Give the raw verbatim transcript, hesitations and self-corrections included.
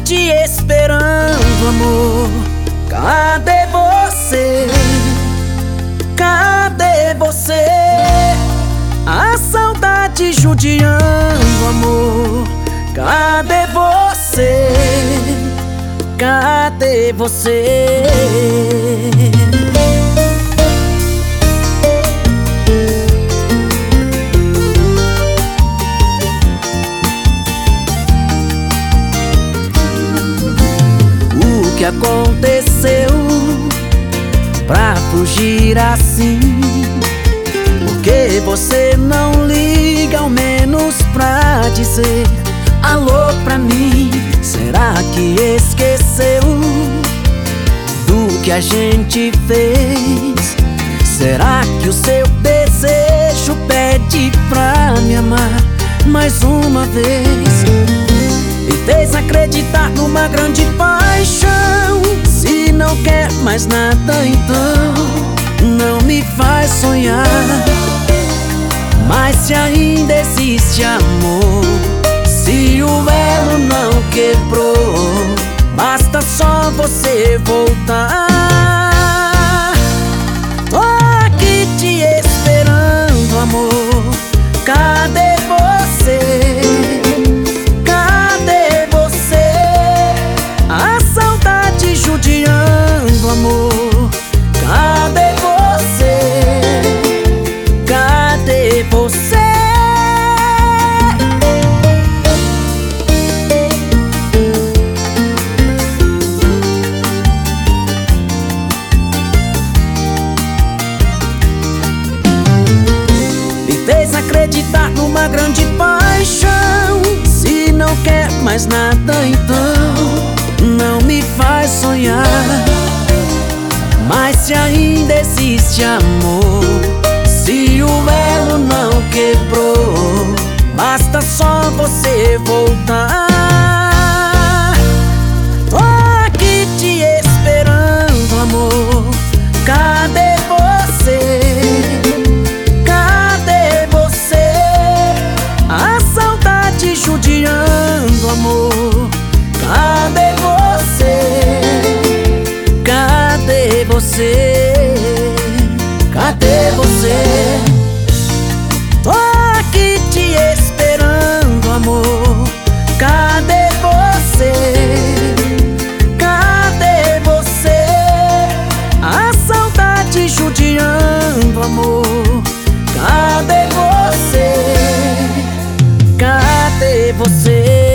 te esperando, amor. Cadê você? Cadê você? A saudade judiando, amor. Cadê você? Cadê você? O que aconteceu pra fugir assim? Por que você não liga ao menos pra dizer alô pra mim? Será que esqueceu do que a gente fez? Será que o seu desejo pede pra me amar mais uma vez? Me fez acreditar numa grande paixão. Se não quer mais nada, então não me faz sonhar. Mas se ainda existe amor, se o elo não quebrou, basta só você voltar. Tô aqui te esperando, amor. Cadê você? Cadê você? A saudade judiando, amor. Cadê você? Cadê você? Fez acreditar numa grande paixão. Se não quer mais nada, então não me faz sonhar. Mas se ainda existe amor, se o elo não quebrou, basta só você voltar. Tô aqui te esperando, amor. Cadê você? Judiando, amor. Cadê você? Cadê você? Cadê você? Tô aqui te esperando, amor. Cadê você? Cadê você? A saudade judiando, amor. Cadê você? Cadê você?